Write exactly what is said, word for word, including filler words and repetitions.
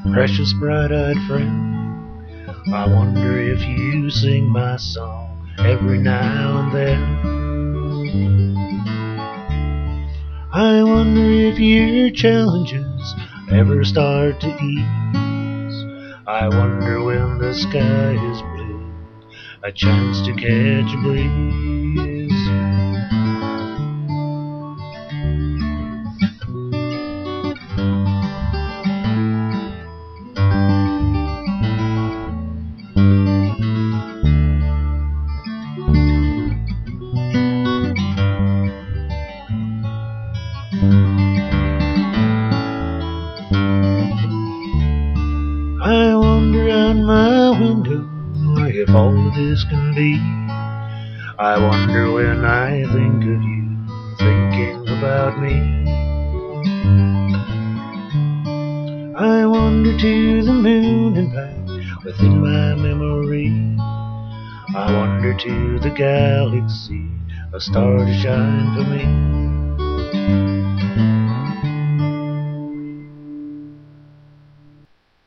Precious bright-eyed friend, I wonder if you sing my song every now and then. I wonder if your challenges ever start to ease. I wonder when the sky is blue, a chance to catch a breeze. I wonder out my window if all of this can be. I wonder when I think of you, thinking about me. I wander to the moon and back within my memory. I wander to the galaxy, a star to shine for me.